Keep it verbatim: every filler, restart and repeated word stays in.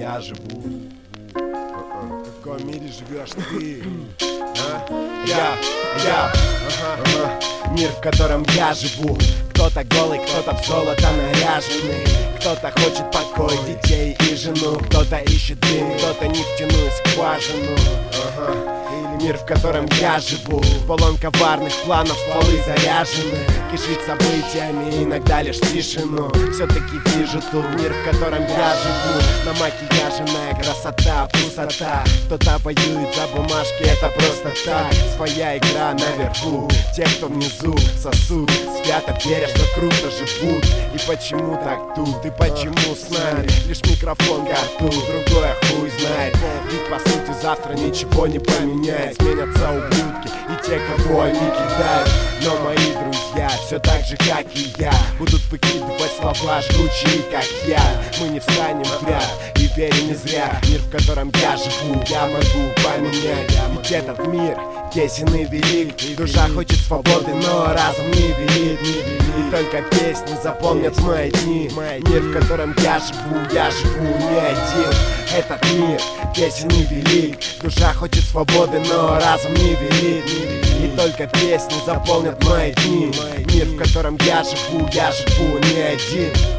я живу. В каком мире живешь ты? А? Я, я, ага, ага. Мир, в котором я живу. Кто-то голый, кто-то в золото наряженный. Кто-то хочет покой, детей и жену. Кто-то ищет дым, кто-то нефтяную скважину. Ага. Мир, в котором я живу, полон коварных планов, стволы заряжены, кишит событиями, иногда лишь тишину. Все-таки вижу ту мир, в котором я живу. На макияженная красота, пустота. Кто-то воюет за бумажки, это просто так. Своя игра наверху, те, кто внизу сосут, свято веря, что круто живут. И почему так тут, и почему с нами лишь микрофон к рту, другое хуй знает. Ведь по сути завтра ничего не поменяет. Сменятся ублюдки и те, кого они кидают. Но мои друзья, все так же, как и я, будут выкидывать слова жгучие, как я. Мы не встанем в ряд и верим не зря. Мир, в котором я живу, я могу поменять. Ведь этот мир тесен и велик. Душа хочет свободы, но разум не велик. И только песни запомнят мои дни. Мир, в котором я живу, я живу не один. Этот мир тесен и велик. Душа хочет свободы, но разум не велик. И только песни заполнят мои дни. Мир, в котором я живу, я живу не один.